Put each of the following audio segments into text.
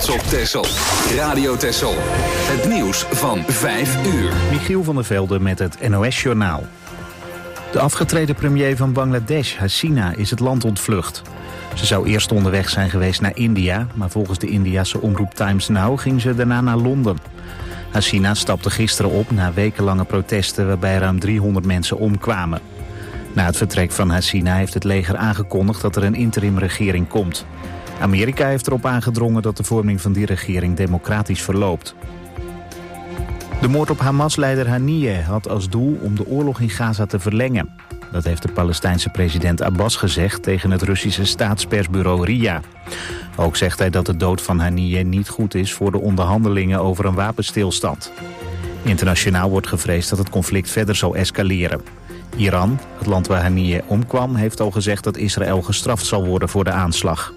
trots op Texel. Radio Texel. Het nieuws van 5 uur. Michiel van der Velde met het NOS-journaal. De afgetreden premier van Bangladesh, Hasina, is het land ontvlucht. Ze zou eerst onderweg zijn geweest naar India, maar volgens de Indiase omroep Times Now ging ze daarna naar Londen. Hasina stapte gisteren op na wekenlange protesten waarbij ruim 300 mensen omkwamen. Na het vertrek van Hasina heeft het leger aangekondigd dat er een interimregering komt. Amerika heeft erop aangedrongen dat de vorming van die regering democratisch verloopt. De moord op Hamas-leider Haniyeh had als doel om de oorlog in Gaza te verlengen. Dat heeft de Palestijnse president Abbas gezegd tegen het Russische staatspersbureau RIA. Ook zegt hij dat de dood van Haniyeh niet goed is voor de onderhandelingen over een wapenstilstand. Internationaal wordt gevreesd dat het conflict verder zal escaleren. Iran, het land waar Haniyeh omkwam, heeft al gezegd dat Israël gestraft zal worden voor de aanslag.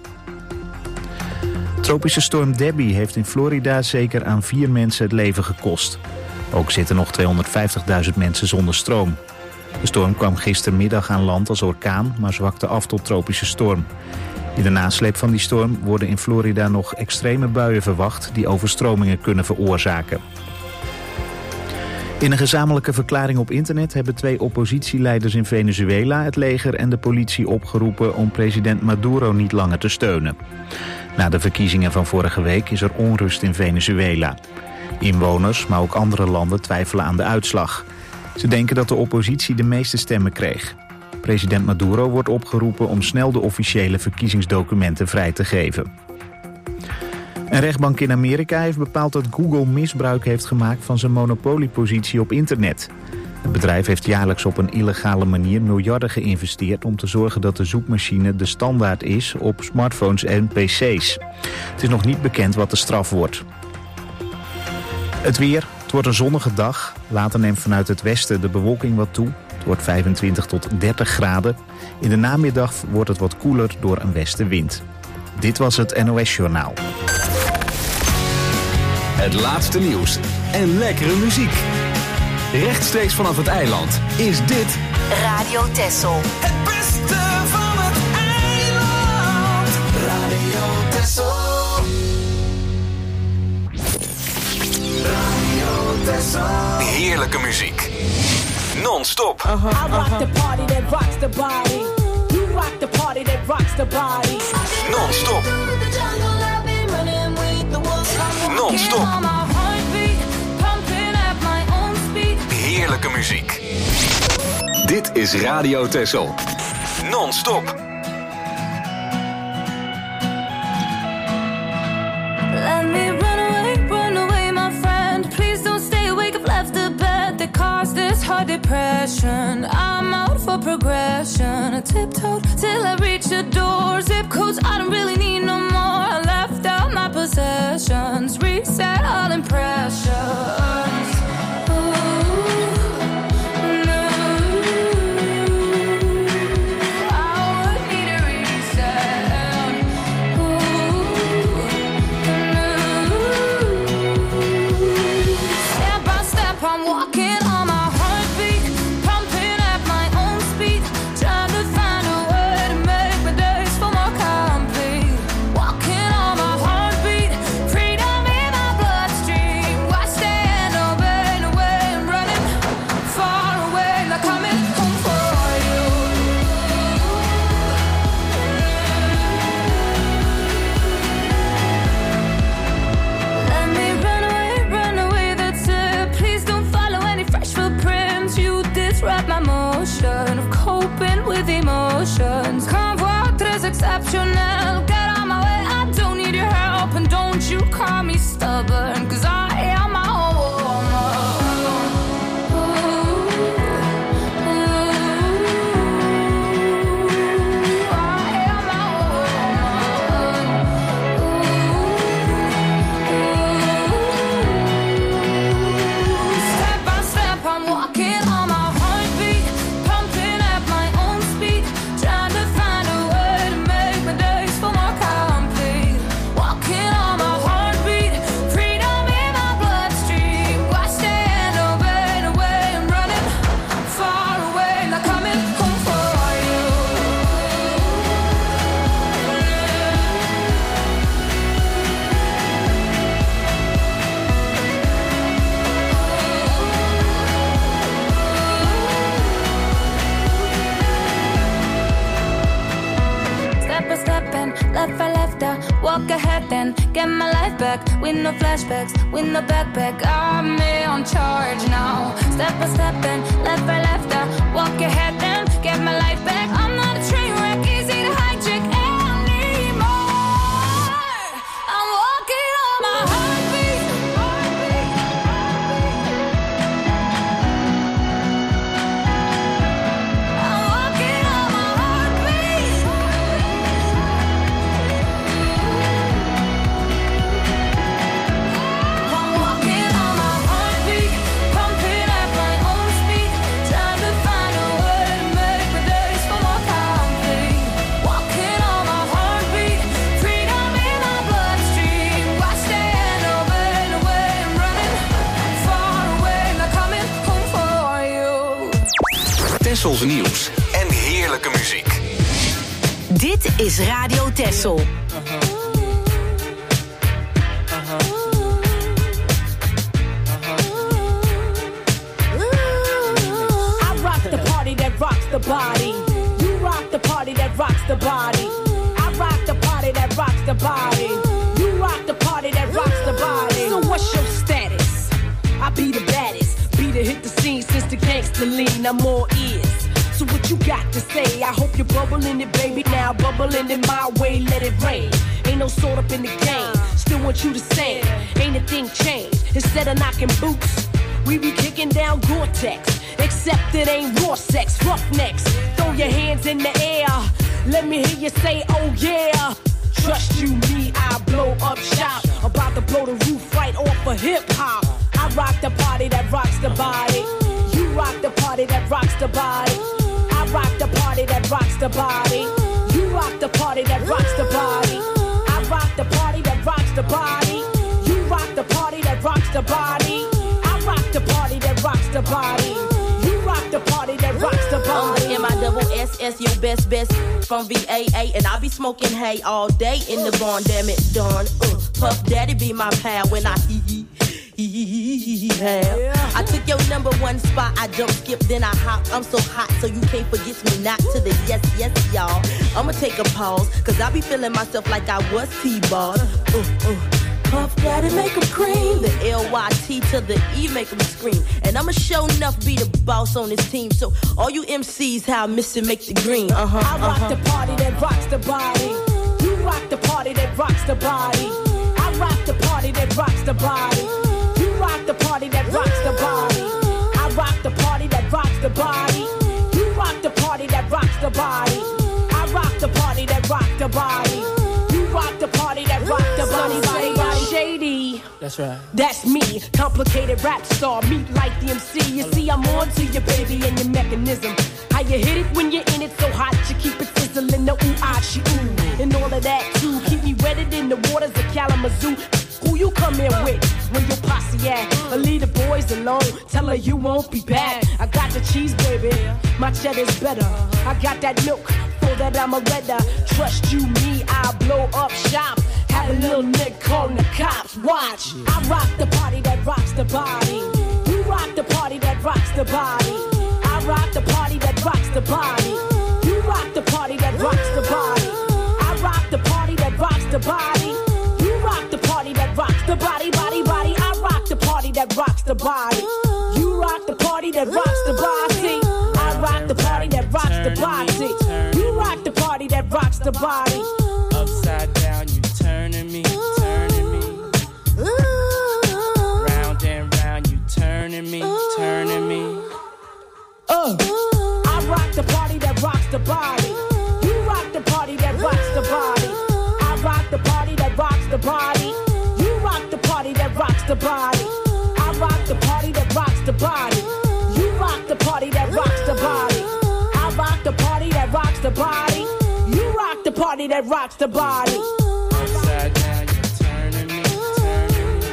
Tropische storm Debbie heeft in Florida zeker aan 4 mensen het leven gekost. Ook zitten nog 250.000 mensen zonder stroom. De storm kwam gistermiddag aan land als orkaan, maar zwakte af tot tropische storm. In de nasleep van die storm worden in Florida nog extreme buien verwacht die overstromingen kunnen veroorzaken. In een gezamenlijke verklaring op internet hebben 2 oppositieleiders in Venezuela het leger en de politie opgeroepen om president Maduro niet langer te steunen. Na de verkiezingen van vorige week is er onrust in Venezuela. Inwoners, maar ook andere landen twijfelen aan de uitslag. Ze denken dat de oppositie de meeste stemmen kreeg. President Maduro wordt opgeroepen om snel de officiële verkiezingsdocumenten vrij te geven. Een rechtbank in Amerika heeft bepaald dat Google misbruik heeft gemaakt van zijn monopoliepositie op internet. Het bedrijf heeft jaarlijks op een illegale manier miljarden geïnvesteerd om te zorgen dat de zoekmachine de standaard is op smartphones en pc's. Het is nog niet bekend wat de straf wordt. Het weer. Het wordt een zonnige dag. Later neemt vanuit het westen de bewolking wat toe. Het wordt 25 tot 30 graden. In de namiddag wordt het wat koeler door een westenwind. Dit was het NOS-journaal. Het laatste nieuws en lekkere muziek. Rechtstreeks vanaf het eiland is dit Radio Texel. Het beste van het eiland. Radio Texel. Radio Texel. heerlijke muziek. Non-stop. I rock the party that rocks the body. You rock the party that rocks the body. Non-stop. Non-stop. Heerlijke muziek. Dit is Radio Texel. Non-stop. Let me run away, my friend. Please don't stay awake. I've left the bed that caused this hard depression. I'm out for progression. I tiptoed till I reached the door. Zip codes I don't really need no more. I left out my possessions. Reset all impressions. Exceptional, get on my way. I don't need your help, and don't you call me stubborn, 'cause I am my own woman. I am my own woman. Step by step, I'm walking on my heartbeat, pumping at my own speed, trying to find a way to make my days left, right, left, walk ahead then, get my life back, with no flashbacks, with no backpack, I'm in charge now, step by step then, left, right, left, walk ahead then, get my life back, I'm not a train wreck, easy to hijack anymore, I'm walking on my heartbeat, I'm walking on my heartbeat, I'm walking on my heartbeat, pumping at my own speed, trying to find a way to make the days feel more complete. Walking on my heartbeat, freedom in my bloodstream. Watch the end over and away, I'm running far away, not coming home for you. Tessels nieuws en heerlijke muziek. Dit is Radio Tessel. I rock the party that rocks the body. You rock the party that rocks the body. I rock the party that rocks the body. You rock the party that rocks the body. So what's your status? I be the baddest. Be the hit the scene since the gangster lean. I'm all ears. So what you got to say? I hope you're bubbling it, baby. Now bubbling it my way, let it rain. Ain't no sort up in the game. Still want you to sing. Ain't a thing changed. Instead of knocking boots, we be kicking down Gore-Tex. Except it ain't raw sex, roughnecks. Throw your hands in the air. Let me hear you say, oh yeah. Trust you, me, I blow up shop. About to blow the roof right off of hip-hop. I rock the party that rocks the body. You rock the party that rocks the body. I rock the party that rocks the body. You rock the party that rocks the body. I rock the party that rocks the body. You rock the party that rocks the body. I rock the party that rocks the body. You rock the party that rocks the body. M-I-double-S-S, your best from VAA. And I be smoking hay all day in the barn, damn it, darn. Puff Daddy be my pal when I I took your number one spot, I jump, skip, then I hop. I'm so hot, so you can't forget me not to the yes, yes, y'all. I'ma take a pause, cause I be feeling myself like I was T-ball. Puff Daddy make 'em cream. The L-Y-T to the E make 'em scream. And I'ma show enough be the boss on this team. So all you MCs, how I miss it, make the green. I rock the party that rocks the body. You rock the party that rocks the body. I rock the party that rocks the body. You rock the party that rocks the body. I rock the party that rocks the body. You rock the party that rocks the body. I rock the party that rocks the body. You rock the party that rocks the body. Shady. That's right. That's me, complicated rap star, meet like the MC. You see, I'm on to your baby and your mechanism. How you hit it when you're in it so hot, you keep it sizzling, the ooh-ah-she ooh. And all of that too, keep me wetted in the waters of Kalamazoo. Who you come in with, where your posse at? Or leave the boys alone, tell her you won't be back. I got the cheese, baby, my cheddar's better. I got that milk, for that I'm a redder. Trust you, me, I'll blow up shop. Have a little nigga calling the cops, watch. I rock the party that rocks the body. You rock the party that rocks the body. I rock the party that rocks the body. You rock the party that rocks the body. I rock the party that rocks the body. You rock the party that rocks the body, body, body. I rock the party that rocks the body. You rock the party that rocks the body. I rock the party that rocks the body. You rock the party that rocks the body. Upside down, you turning me, turning me. Round and round, you turning me, turning me. I rock the party that rocks the body. You rock the party that rocks the body. I rock the party that rocks the body. You rock the party that rocks the body. I rock the party that rocks the body. You rock the party that rocks the body. I rock the party that rocks the body. You rock the party that rocks the body. Upside down, you turning me, turning me.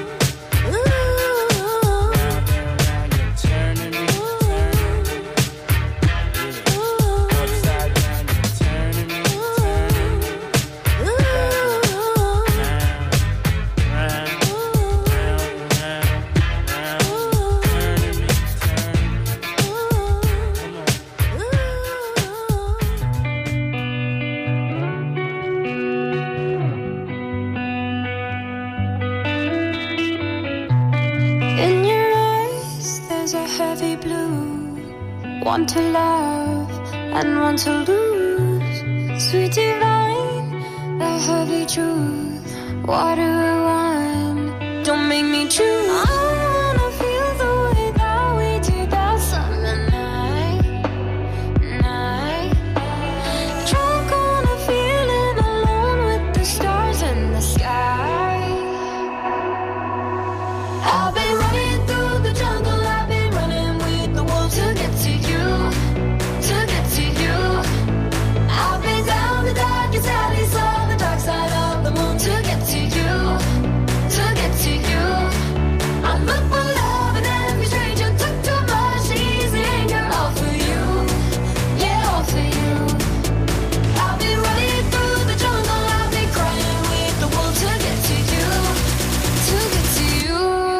Round and round, you turning me, turning me. Yeah. Upside down, you turning me, turning me. Round, round, round, round, turning me, turning me. Come on. One to love and one to lose. Sweet divine, the heavy truth. Water or wine, don't make me choose. I wanna feel the way that we did that summer night. Drunk on a feeling, alone with the stars in the sky. I've been running through the jungle, I've been running with the wolves to get to you, to get to you. I've been down the darkest alley, saw the dark side of the moon to get to you, to get to you. I look for love and every stranger took too much easy anger, all for you, yeah, all for you. I've been running through the jungle, I've been crying with the wolves to get to you, to get to you.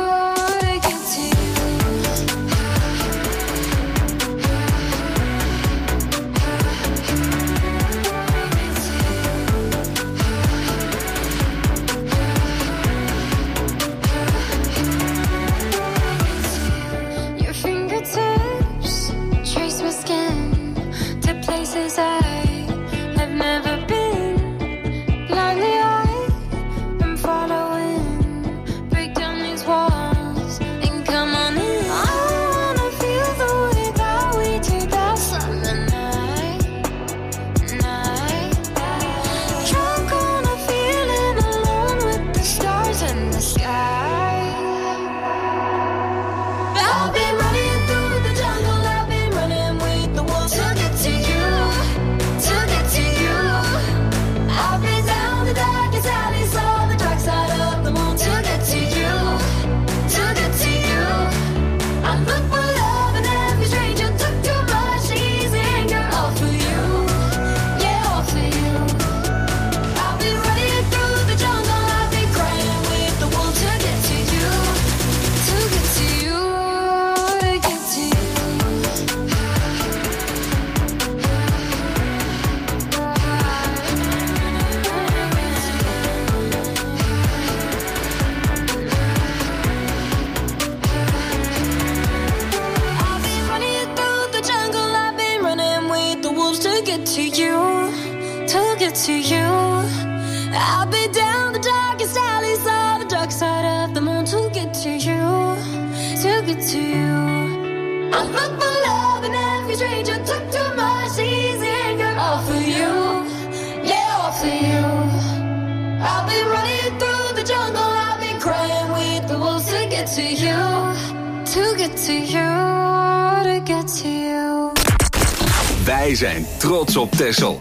Your fingertips trace my skin to places I have never been. Blindly I am following. Break down these walls and come on in. I wanna feel the way that we did that summer night. Drunk on a feeling, alone with the stars in the sky. I've been running through the jungle, I've been running with the wolves to get to you, to get to you. I've been down the darkest alley, saw the dark side of the moon to get to you, to get to you. I look for love and every stranger took too much easy anger, all for you, yeah, all for you. I've been running through the jungle, I've been crying with the wolves to get to you, to get to you, to get to you. I've been running through the jungle, I've been running with the wolves to get to you, to get to you. I've been down the darkest alleys, saw the dark side of the moon to get to you, to get to you. I look for love and every stranger took too much easy anger, all for you, yeah, all for you. I've been running through the jungle, I've been crying with the wolves to get to you, to get to you, to get to you. Wij zijn trots op Texel.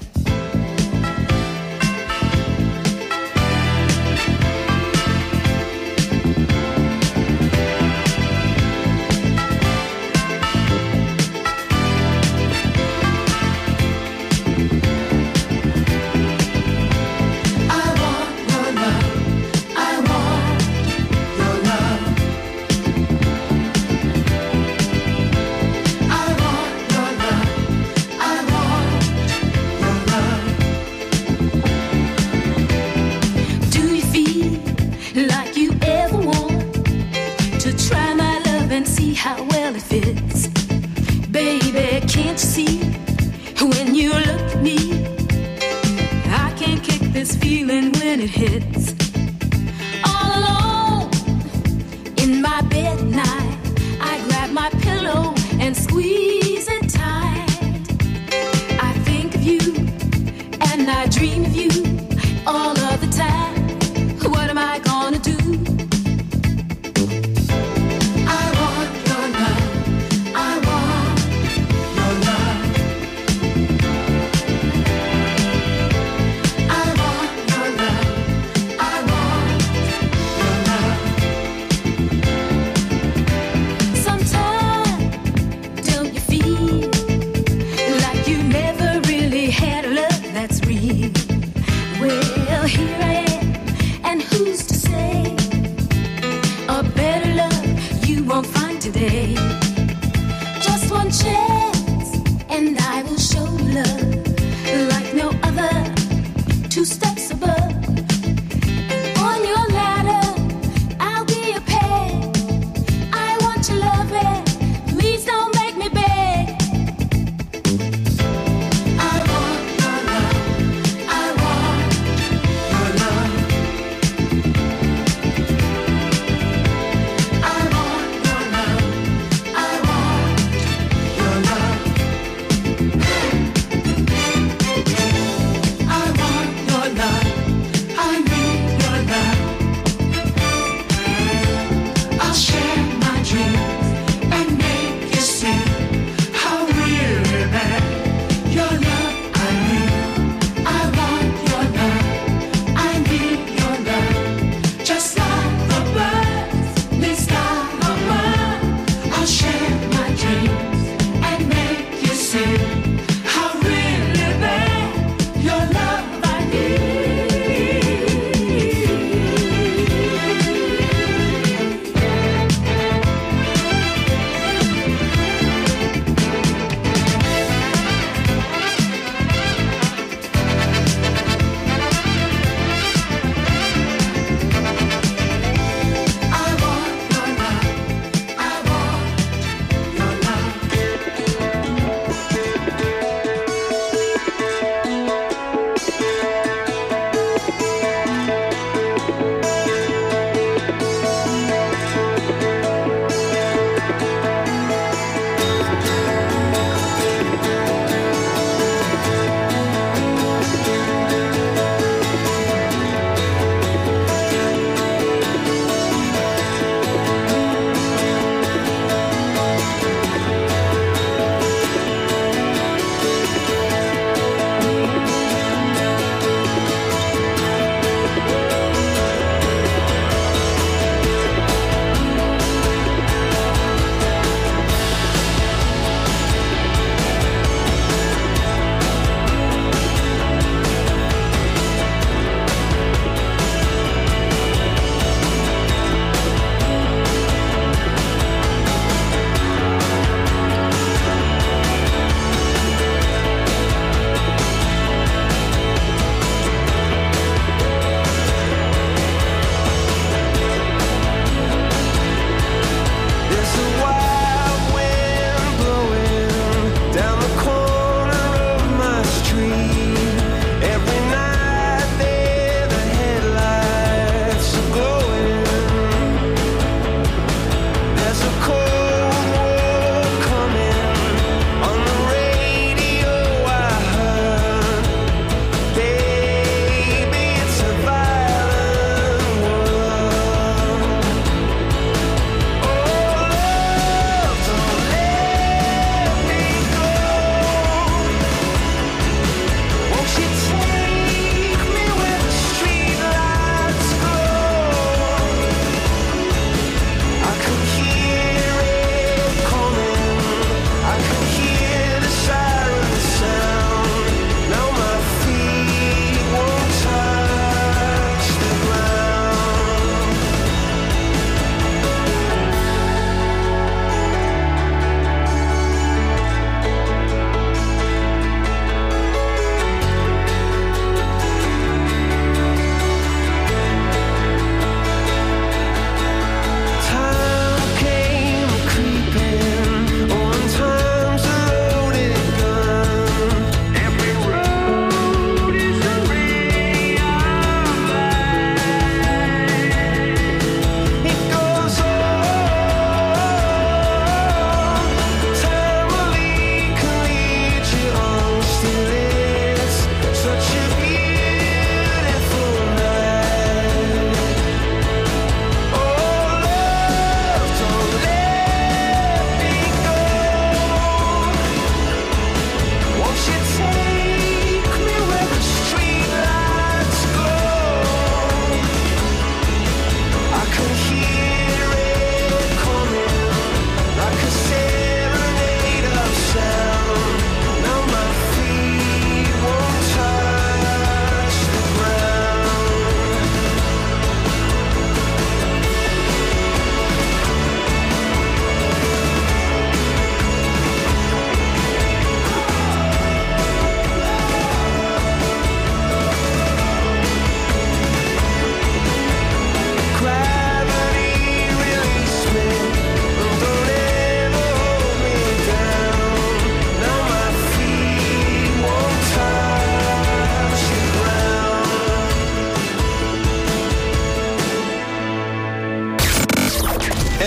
Like you ever want to try my love and see how well it fits. Baby, can't you see when you look at me? I can't kick this feeling when it hits. All alone in my bed at night, I grab my pillow and squeeze it tight. I think of you and I dream of you all of the time. What am I gonna do? I want your love. I want your love. I want your love. I want your love. Sometimes don't you feel like you never really had a love that's real?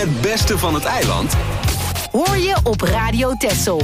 Het beste van het eiland hoor je op Radio Texel.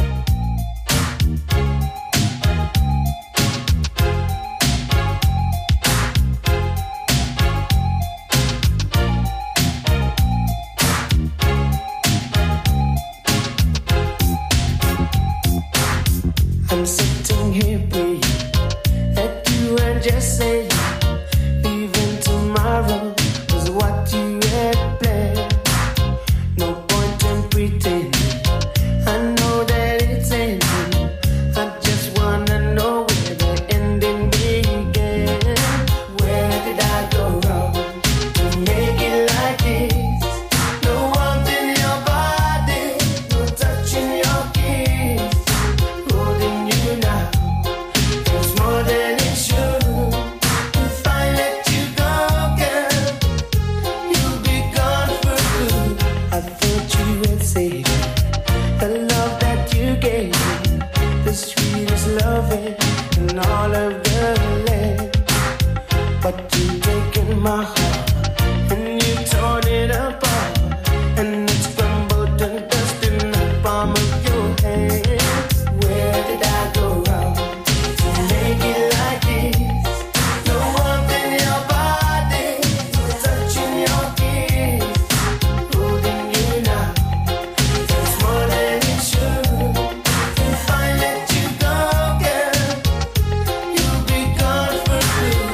I'm sitting here praying that you and just say even tomorrow is what you had planned. No point in pretending. I know that it's ending. I just wanna know where the ending began. Where did I go wrong to make it like this? No warmth in your body, no touch in your kiss. Holding you now, it's more than it should. If I let you go, girl, you'll be gone for good. I thought you had saved the love that you gave me, the sweetest loving in all of the land. But you taken my heart and you torn it apart, and it's crumbled to dust in the palm of your hand. Where did I go wrong to make it like this? No warmth in your body, no touch in your kiss. Holding you now, it's more than it should. If I let you go, girl, you'll be gone for good.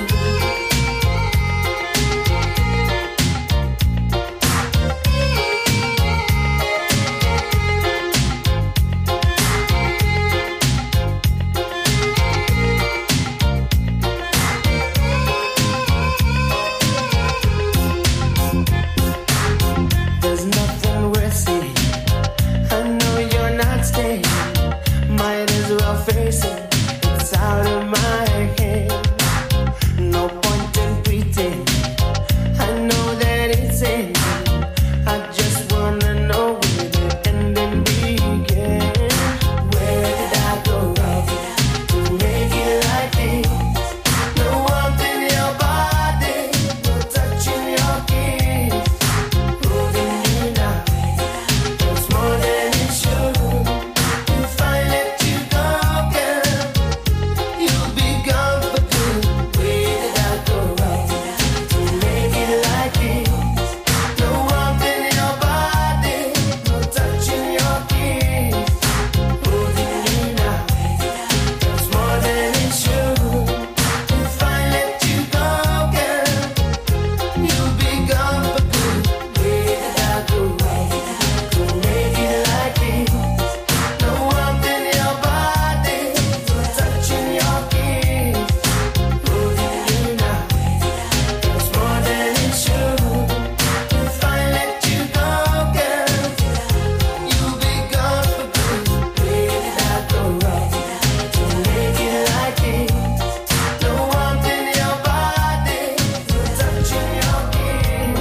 There's nothing worth saying. I know you're not staying. Might as well face it. It's out of my hand. No point in pretending. I know that it's ending. I just wanna know where the ending began. Where did I go wrong to make it like this? No warmth in your body, no touch in your kiss. Holding you now, it's more than it should. If I let you go, girl, you'll be gone for good. Where did I go wrong to make it like this? No warmth in your body, no touch in your kiss. Holding you now, it's more than it should. If I let you go, girl, you'll be gone for good. Where did I go wrong to make it like this? No warmth in your body, no touch in your kiss. Holding you now, it's more than it should. If I let you go, girl, you'll be gone for good. Where did I go wrong to make it like this? No warmth in your body, no touch in your kiss.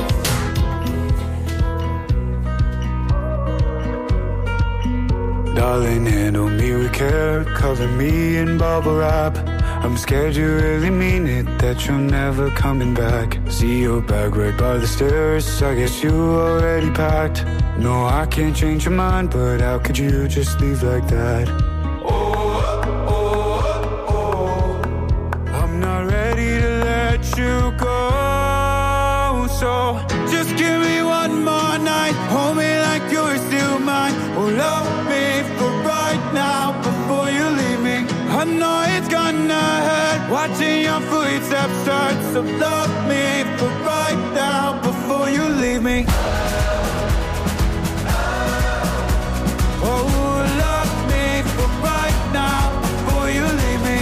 Darling, handle me with care, cover me in bubble wrap. I'm scared you really mean it, that you're never coming back. See your bag right by the stairs, I guess you already packed. No, I can't change your mind, but how could you just leave like that? I'm not ready to let you go, so just give me one more night. Hold me like you're still mine. Oh, love me for right now before you leave me. I know it's gonna hurt watching your footsteps start. So love me for right now before you leave me. Oh, love me for right now before you leave me.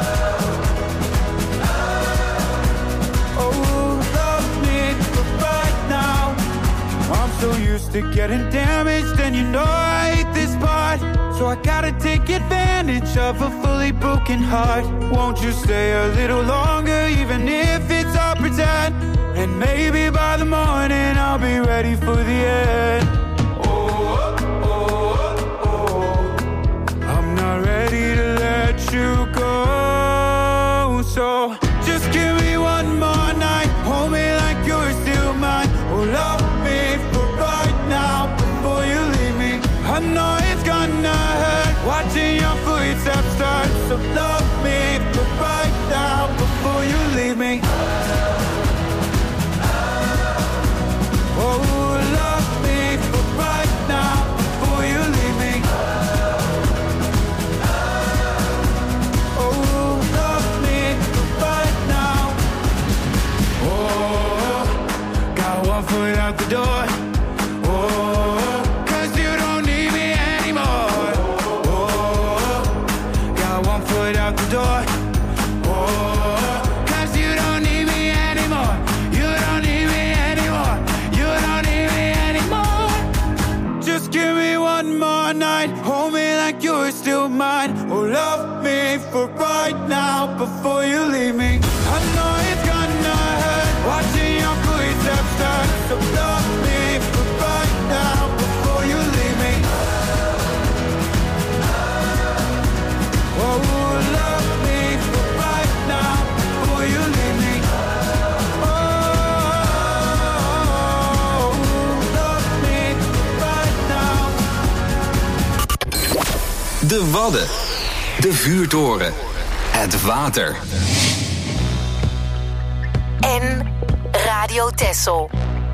Oh, love me for right now. I'm so used to getting damaged, and you know I hate this part. So I gotta take advantage of a fully broken heart. Won't you stay a little longer, even if it's all pretend? And maybe by the morning I'll be ready for the end. I'm not ready to let you go, so just give me one more night. Hold me like you're still mine. Oh, love me for right now. So love me for right now before you leave me. Oh, love me for right now before you leave me. Oh, love me for right now. Oh, got one foot out the door. Oh, 'cause you don't need me anymore. Oh, got one foot out the door. Oh, 'cause you don't need me anymore. You don't need me anymore. You don't need me anymore. Just give me one more night. Hold me like you're still mine. Oh, love me for right now before you leave me. I know it's gonna hurt watching your footsteps turn. So love me for right now before you leave me. Oh, love me for right now before you leave me. Oh, love me for right now. De Wadden. De vuurtoren. Het water. En Radio Texel.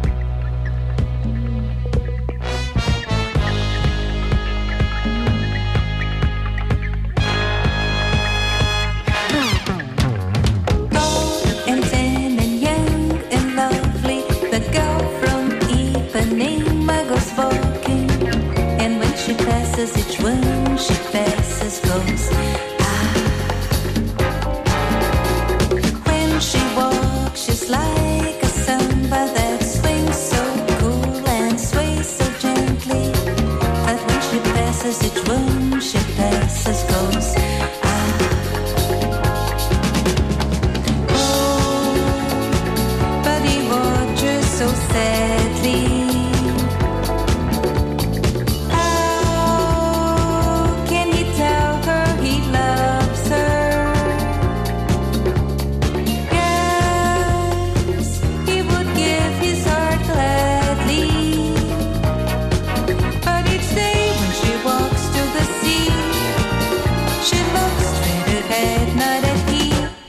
And thin and young and lovely, the girl from Ipanema goes walking, and when she passes, each one she passes goes. When she walks, she's like a samba that swings so cool and sways so gently. But when she passes, each one she passes goes. But he watches so sadly. How can he tell her he loves her? Yes, he would give his heart gladly. But each day when she walks to the sea, she looks straight ahead, not at he.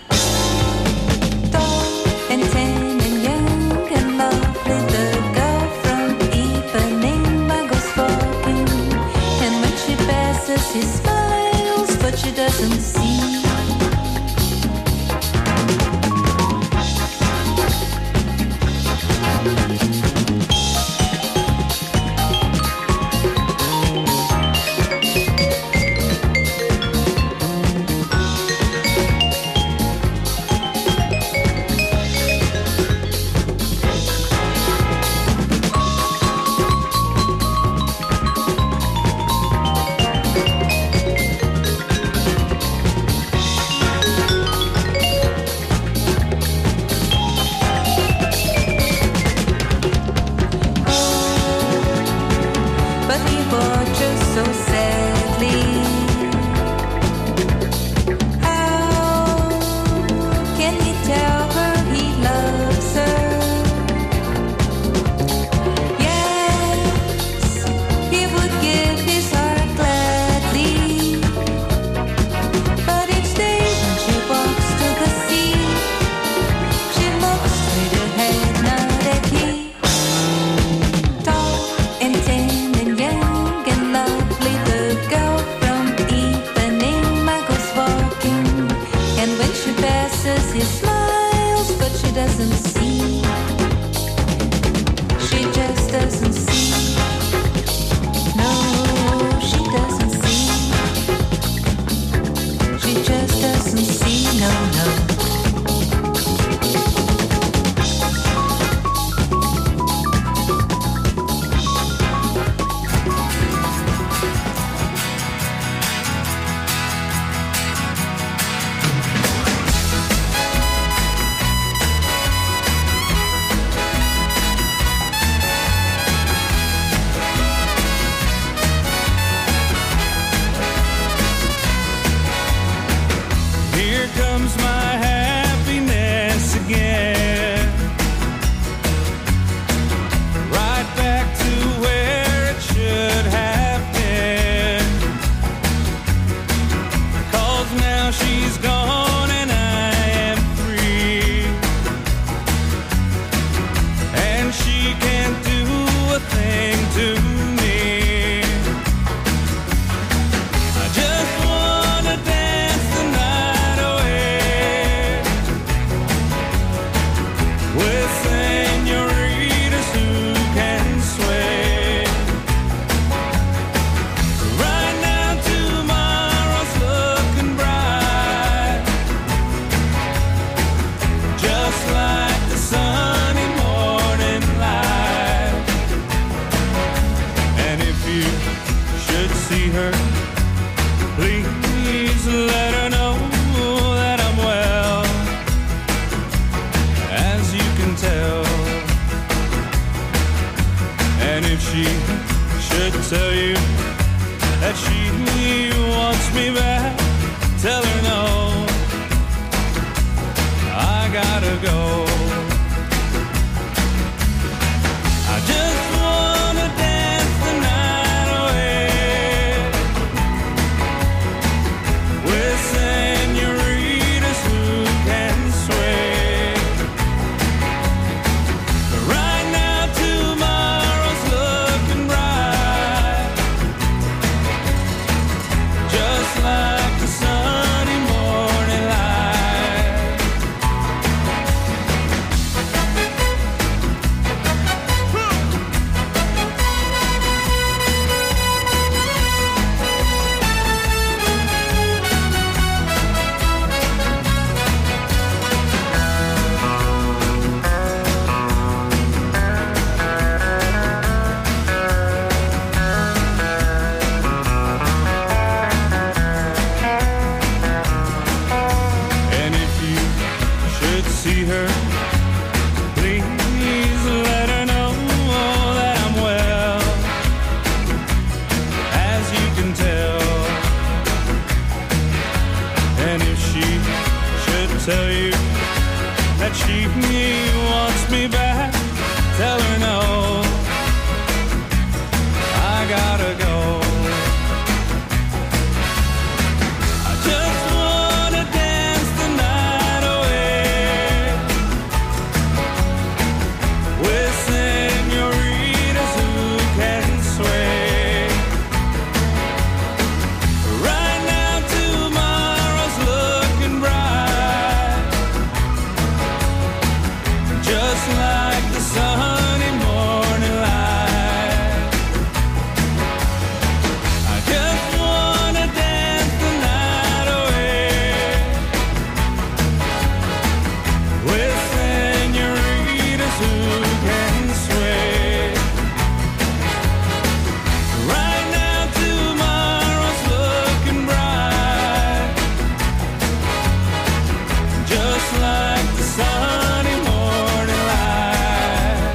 Tall and tan and young and lovely, the girl from Ipanema goes walking, and when she passes, he smiles, but she doesn't see. But he watches so sadly. How can he tell her he loves her? Yes, he would give his heart gladly. But each day when she walks to the sea, she looks straight ahead, not at he. Tall and tan and young and lovely, the girl from Ipanema goes walking, and when she passes, he smiles, but she doesn't see. She just doesn't see. No, she doesn't see. She just doesn't see. No, no. she should tell you that she wants me back, tell her no, I gotta go. I just wanna dance the night away with senoritas who can sway. But right now tomorrow's looking bright, just like the sunny morning light. And if you should see her, please let her know that I'm well, as you can tell. And if she should tell you that she wants me back, tell her no, I gotta go. I just wanna dance the night away with senoritas who can sway. Right now tomorrow's looking bright, just like the sunny morning light. I just wanna dance the night away with senoritas who can sway. Right now tomorrow's looking bright, just like the sunny morning light.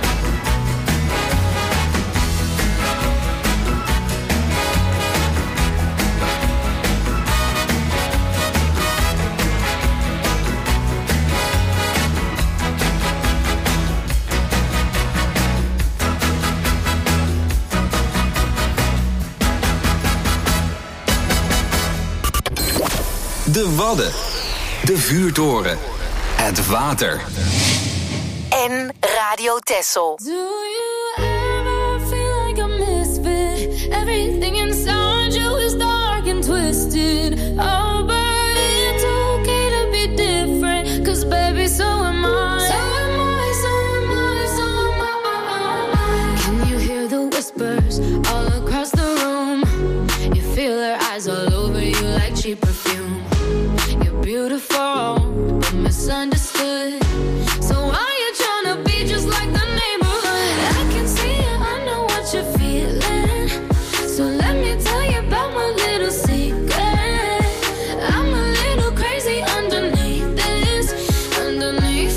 De Wadden. De Vuurtoren. Het water. En Radio Texel. Do you ever feel like a misfit? Everything inside you is dark and twisted. Oh, but it's okay to be different, 'cause baby, so am I. So am I, so am I, so am I. Can you hear the whispers all across the room? You feel their eyes all over you like cheap perfume. You're beautiful, but misunderstood. So why you tryna be just like the neighborhood? I can see it, I know what you're feeling. So let me tell you about my little secret. I'm a little crazy underneath this, underneath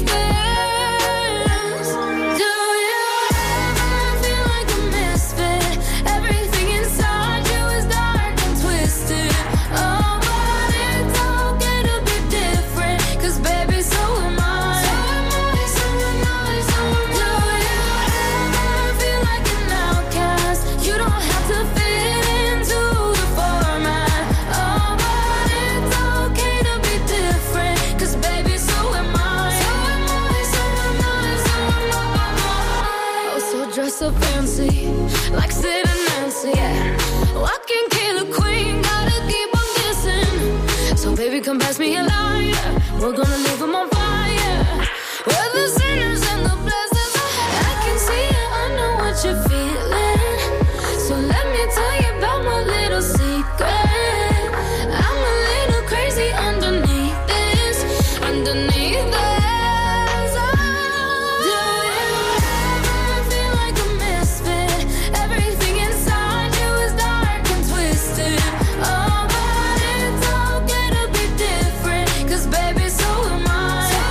this. Do you ever feel like a misfit? Everything inside you is dark and twisted. Oh, but it's okay to be different, 'cause baby, so am I. So am I, so am I, so am I. Do you ever feel like an outcast? You don't have to fit into the format. Oh, but it's okay to be different, 'cause baby, so am I. So am I, so am I, so am I. Oh, so dress so fancy, like Sid and Nancy, yeah. Walking killer queen, gotta keep on kissing. So baby, come pass me a lighter, we're gonna leave 'em on fire. We're the sinners and the blessings. I can see it, I know what you're feeling. So let me tell you about my little secret. I'm a little crazy underneath this, underneath this. Do you ever feel like a misfit? Everything inside you is dark and twisted. Oh, but it's okay to be different, 'cause baby, so am I. So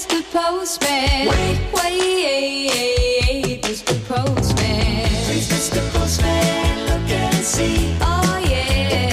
Mr. Postman. Wait, Mr. Postman. Please, Mr. Postman, look and see. Oh yeah.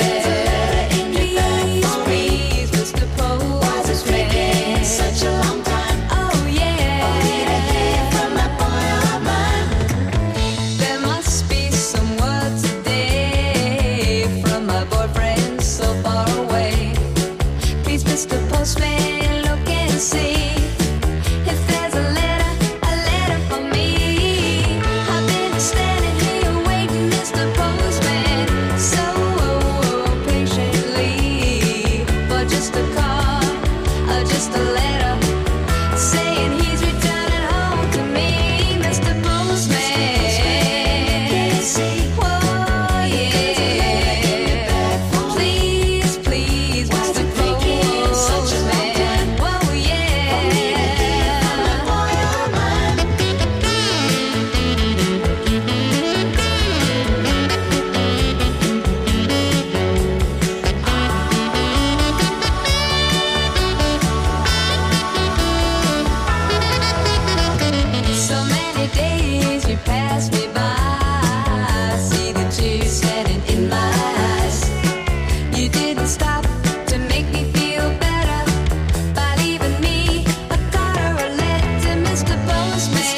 Please, Mr. Postman. Why is it taking such a long time? Oh yeah. Only to hear from that boy of mine. There must be some word today from my boyfriend so far away. Please, Mr. Postman, look and see if there's a letter for me. I've been standing here waiting, Mr. Postman, so patiently for just a call or just a letter saying he's returning home to me, Mr. Postman. Whoa, yeah. Please, Mr. Postman. Whoa, yeah. So many days you passed me by. I see the tears standing in my eyes. You didn't stop to make me feel better by leaving me a card or a letter, Mr. Postman.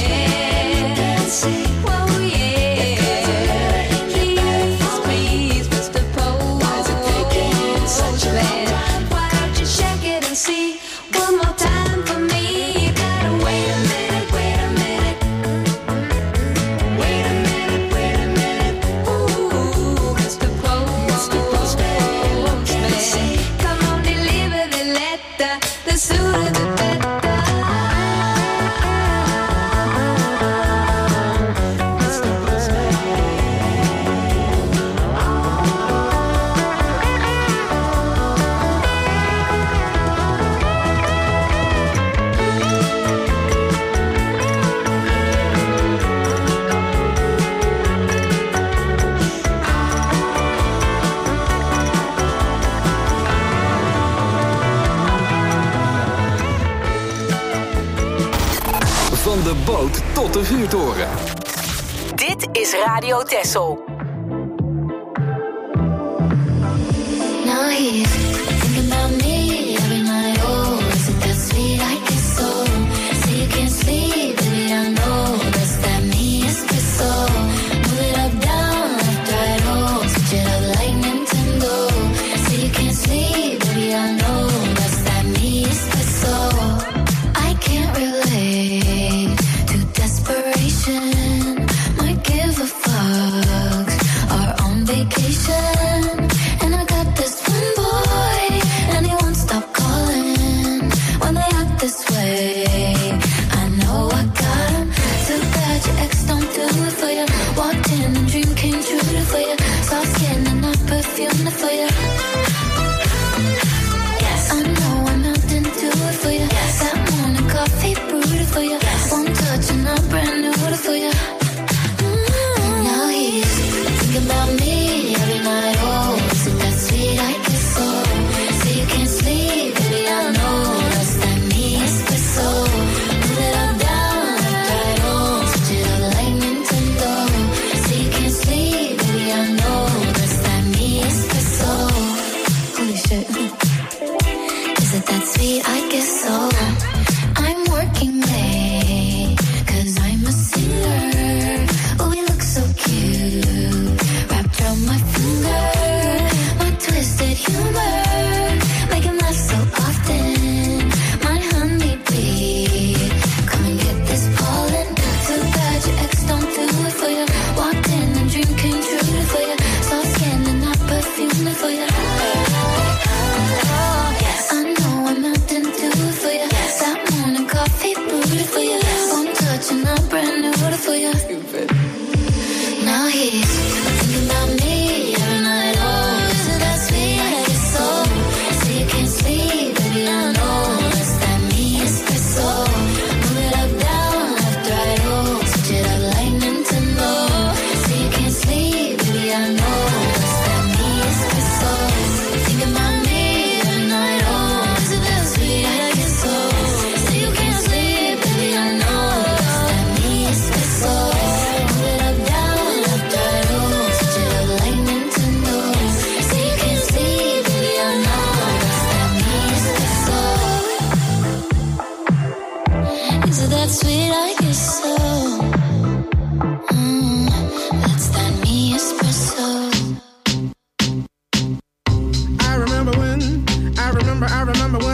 Whoa, yeah. Please, Mr. Postman. Why don't you check it and see one more time for me? You gotta wait a minute. Ooh, Mr. Postman. Come on, deliver the letter. The sooner the better. Mr. Postman. Van de boot tot de vuurtoren. Dit is Radio Texel. Now he's thinking about me every night. Oh, is it that sweet? I guess so. Say you can't sleep, baby, I know. That's that me espresso. Move it up, down, left, right, oh. Switch it up like Nintendo. Say you can't sleep, baby, I know. That's that me espresso. I can't relate to desperation. Might give a fuck. Are on vacation. And I got this one boy, and he won't stop calling when they act this way. I know I got him. Too bad your ex don't do it for you. Walked in and dream came true for you. Soft skin and not perfume for you. Yes, I know I'm out to do it for you. Yes, that morning coffee brewed for you. Yes, one touch and I'm brand new for you. Now he's thinking about me every night. Oh, is it that sweet? I guess so. Say you can't sleep, baby, I know. That's that me espresso. Move it up, down, left, right, oh. Switch it up like Nintendo. Say you can't sleep, baby, I know. That's that me espresso. Holy shit. Is it that sweet? I guess so. I'm working late, 'cause I'm a singer. Oh, we look so cute, wrapped around my finger. My twisted humor, make him laugh so often. My honeybee, come and get this pollen. Too bad your ex don't do it for you. Walked in and dream came true for you. Soft skin and not perfume for you. Yes, I know I'm out to do it for you. That morning coffee brewed for you. One touch and I'm brand new for you. Now he's thinking about me every night. Oh, is it that sweet? I guess so.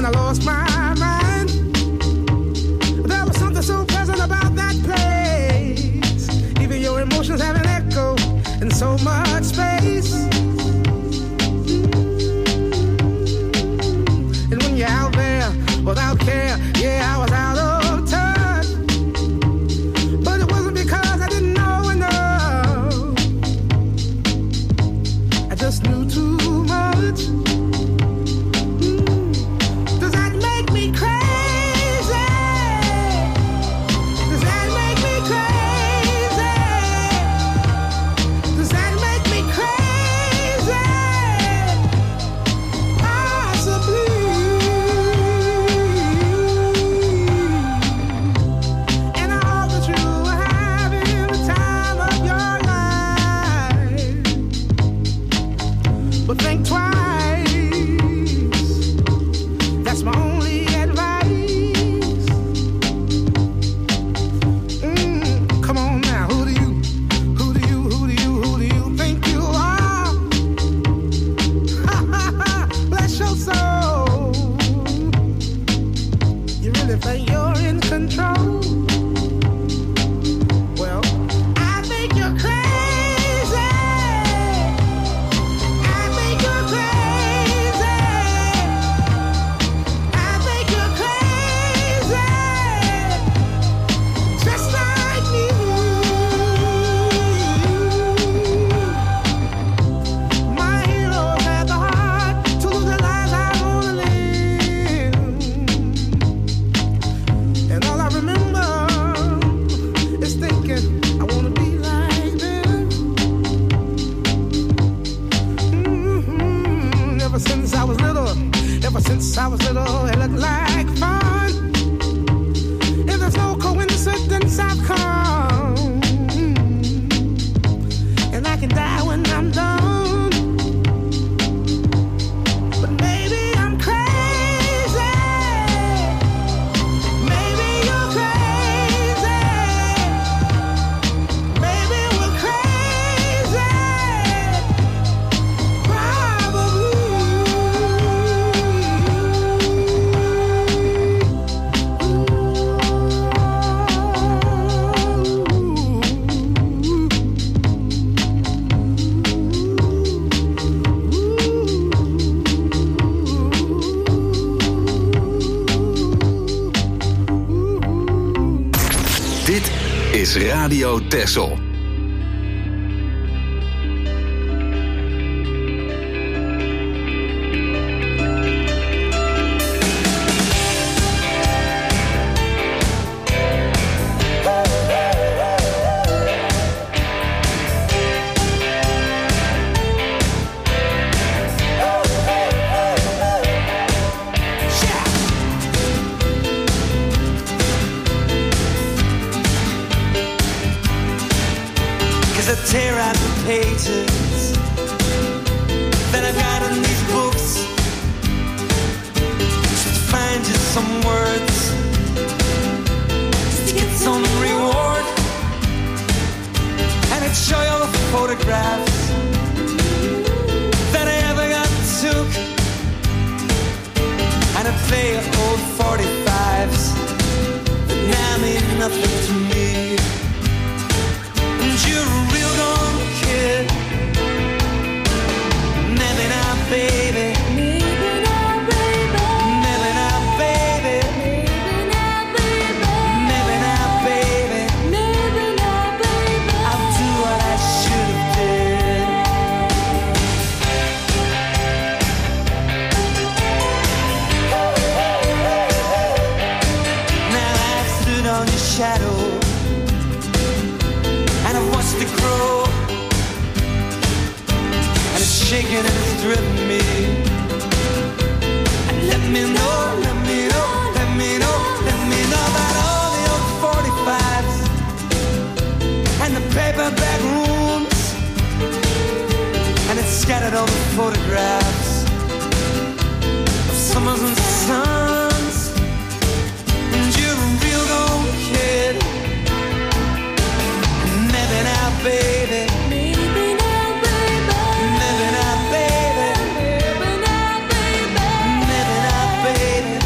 I lost my mind. There was something so pleasant about that place. Even your emotions have an echo in so much space. And when you're out there without care, yeah, I was out of touch. But it wasn't because I didn't know enough. I just knew too much. Does that make me crazy? Does that make me crazy? Does that make me crazy? Possibly. And I hope that you are having the time of your life. But think twice. That's my only advice. Come on now, who do you think you are? Bless your soul. You really think you're in control? Well, I think you're crazy. I think you're crazy. I think you're crazy. Just like me. My heroes had the heart to lose their lives. I wanna live. And all I remember is thinking I wanna be like them. Ever since I was little, it looked like fun. If there's no coincidence, I've come. And I can die when I'm done. But maybe I'm crazy. Maybe you're crazy. Maybe we're crazy. Probably. Dit is Radio Texel. Cause I tear out the pages that I got in these books just to find just some words, just to get some reward. And I'd show you all the photographs that I ever got took, and I'd play old 45s that now mean nothing to me. You're a real gone kid. Maybe not, baby. Maybe not, baby. Maybe not, baby. Maybe not, baby. Maybe not, baby. I'll do what I should have did. Now I've stood on your shadow, to grow, and it's shaking and it's driven me. And let me know, let me know, let me know, let me know about all the old 45s and the paperback rooms, and it's scattered all the photographs of summers and suns. And you're a real old kid. Maybe now, baby. Maybe now, baby. Maybe now, baby. Maybe now, baby. Maybe now, baby.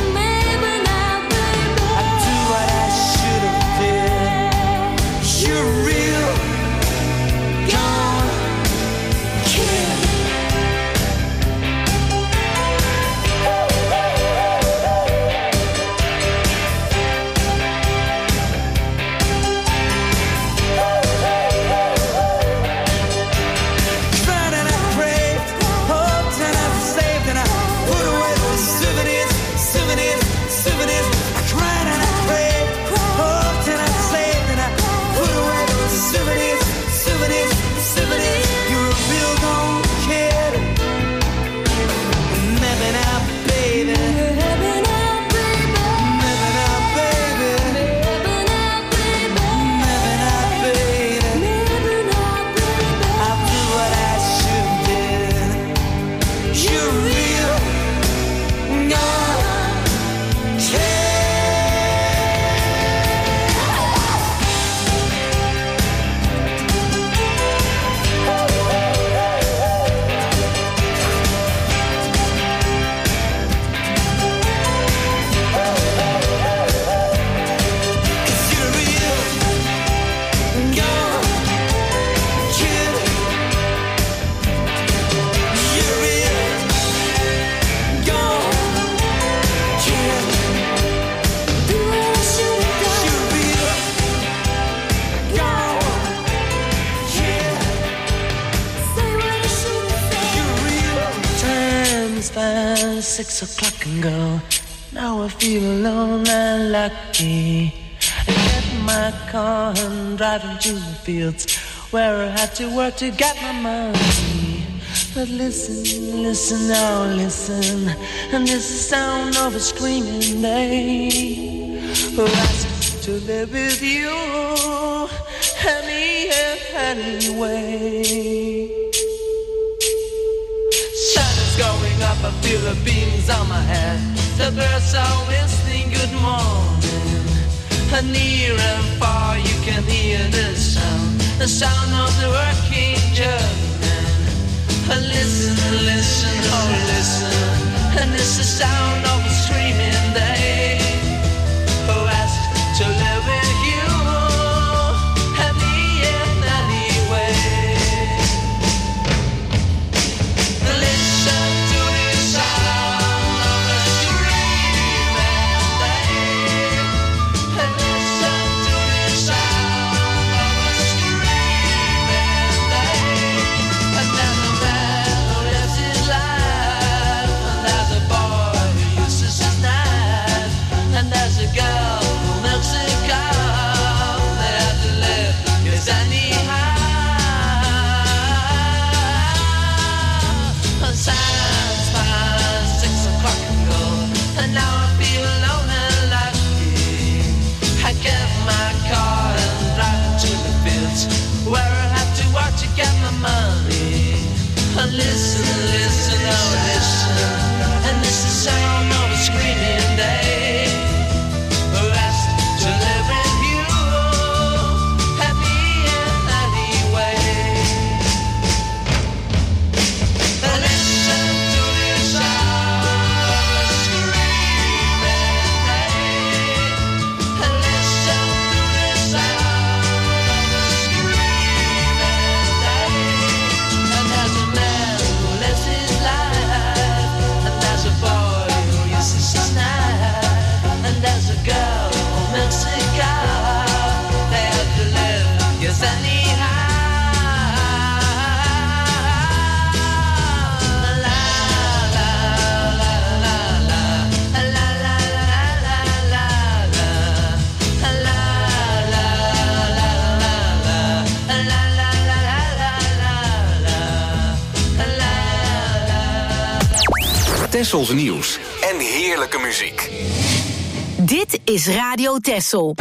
6 o'clock and go. Now I feel alone and lucky. I get in my car and drive into the fields where I had to work to get my money. But listen, listen now, listen, and this is the sound of a screaming day who asked to live with you anyway. Sun is going up, I feel the beams on my head. The birds are whistling good morning. And near and far you can hear the sound of the working German. Listen, listen, oh listen, and it's the sound of a screaming day who asked to live with you and me in any way. Listen to the sound of a screaming day. Listen to the sound of a screaming day. And then a man who lives his life, and there's a boy who uses his knife, and there's a girl who milks a cow. They have to live, yes anyhow. And sands past 6 o'clock and go, and now I feel alone and lucky. I get my car and drive to the fields where I have to work to get my money. And listen, listen, oh listen, and this is the sound of a screaming day who asked to live with you and me in any way. And listen to the sound of a screaming day. And listen to the sound of a screaming day. And there's a man who lives his life, and there's a boy who uses his knife, and there's a girl who milks a cow. They have to live, yes anyhow. La la la la la la, la la la la la la, la la la la. Tessels nieuws en heerlijke muziek. Dit is Radio Tessel.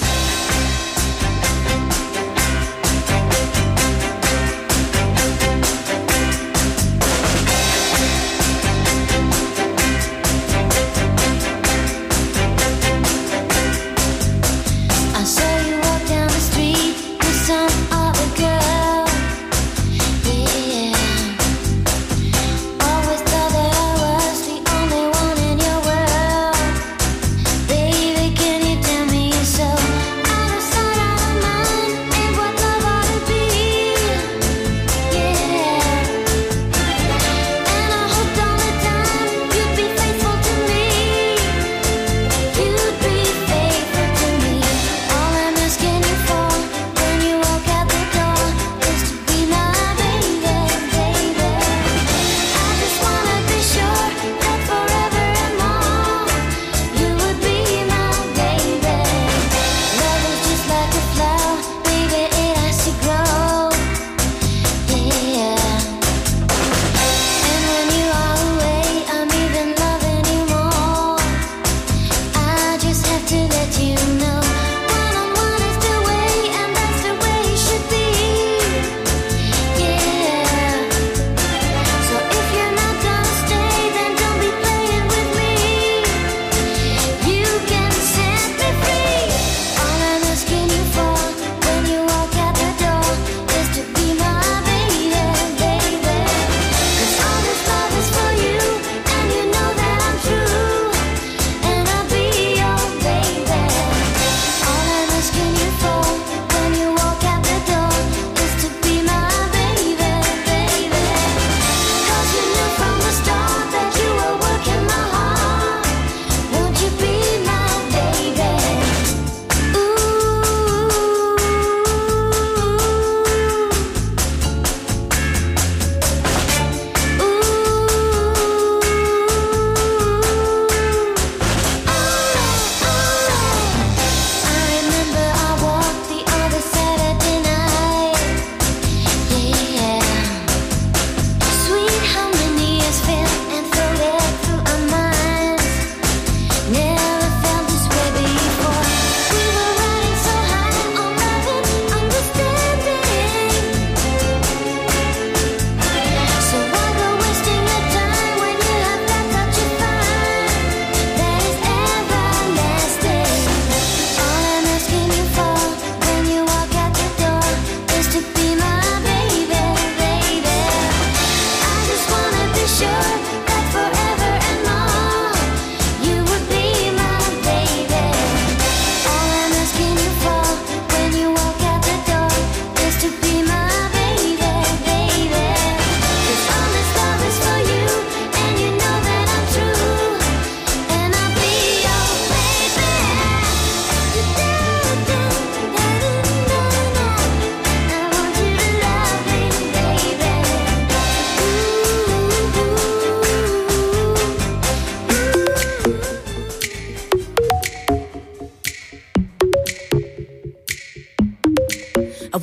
I saw you walk down the street with some other girl. Yeah. Always thought that I was the only one in your world. Baby, can you tell me you're so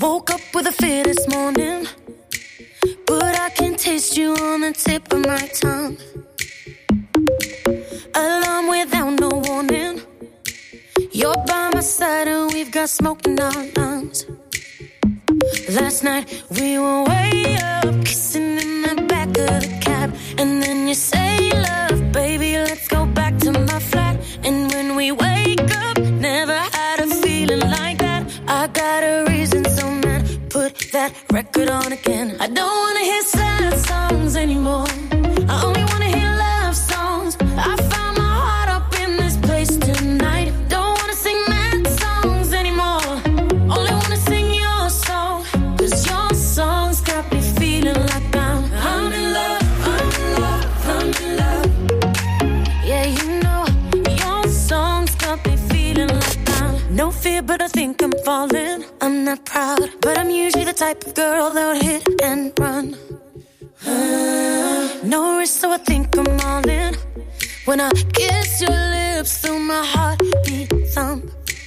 Woke up with a fear this morning, but I can taste you on the tip of my tongue. Alarm without no warning. You're by my side and we've got smoke in our lungs. Last night we were way up, kissing in the back of the cab. And then you say, love, baby, let's go back to my flat. And when we wake up, never had a feeling like that. I got a reason, so man, put that record on again. I don't wanna hear sad songs anymore. I only wanna hear love songs. I found my heart up in this place tonight. Don't wanna sing mad songs anymore. Only wanna sing your song. 'Cause your songs got me feeling like I'm in love, I'm in love, I'm in love. Yeah, you know, your songs got me feeling like no fear, but I think I'm falling. I'm not proud, but I'm usually the type of girl that would hit and run. No risk, so I think I'm all in. When I kiss your lips through my heartbeat thump.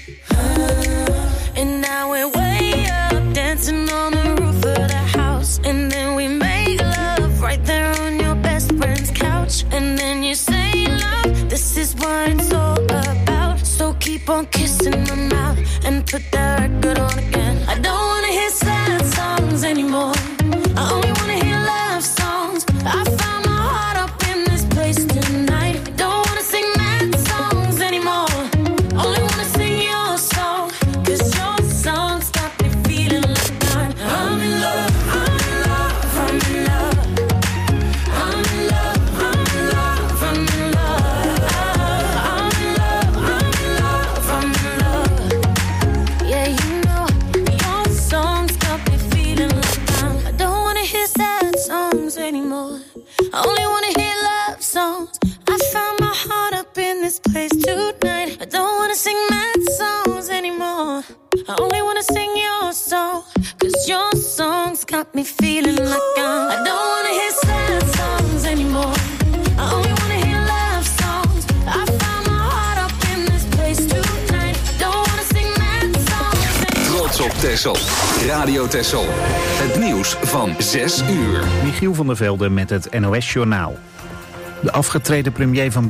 And now we're way up, dancing on the roof of the house. And then we make love right there on your best friend's couch. And then you say, love, this is what it's all about. So keep on kissing my mouth and put that record on again. I don't wanna hear sad songs anymore. I only wanna hear love songs. I found my heart up in this place tonight. I don't wanna sing mad songs anymore. Only wanna sing your song. 'Cause your songs got me feeling like I'm in love, I'm in love, I'm in love. I'm in love, I'm in love, I'm in love. I'm in love, I'm in love, I'm in love. Yeah, you know, your songs got me feeling like I don't wanna hear sad songs anymore. I only wanna hear love songs. I found my heart up in this place tonight. I don't wanna sing mad songs anymore. I only wanna sing your song. 'Cause your songs got me feeling like I don't wanna hear sad songs anymore. I only wanna hear love songs. I found my heart up in this place tonight. I don't wanna sing mad songs anymore. Trots op Texel. Radio Texel. Het nieuws van 6 uur. Michiel van der Velde met het NOS-journaal. De afgetreden premier van